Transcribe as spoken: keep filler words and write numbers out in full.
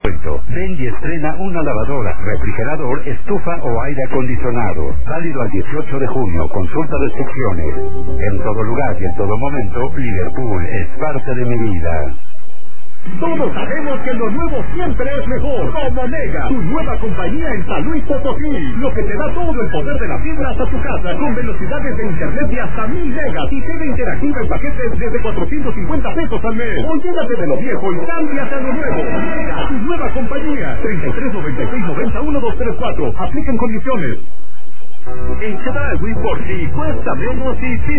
Ven y estrena una lavadora, refrigerador, estufa o aire acondicionado. Válido al dieciocho de junio. Consulta restricciones. En todo lugar y en todo momento, Liverpool es parte de mi vida. Todos sabemos que lo nuevo siempre es mejor. Como Mega, tu nueva compañía en San Luis Potosí. Lo que te da todo el poder de la fibra hasta tu casa, con velocidades de internet de hasta mil megas y T V interactiva en paquetes desde cuatrocientos cincuenta pesos al mes. O llévate de lo viejo y cámbiate a lo nuevo. Mega, tu nueva compañía. treinta y tres noventa y seis noventa uno dos tres cuatro. Aplican condiciones. En Chedraui por si cuesta menos y sin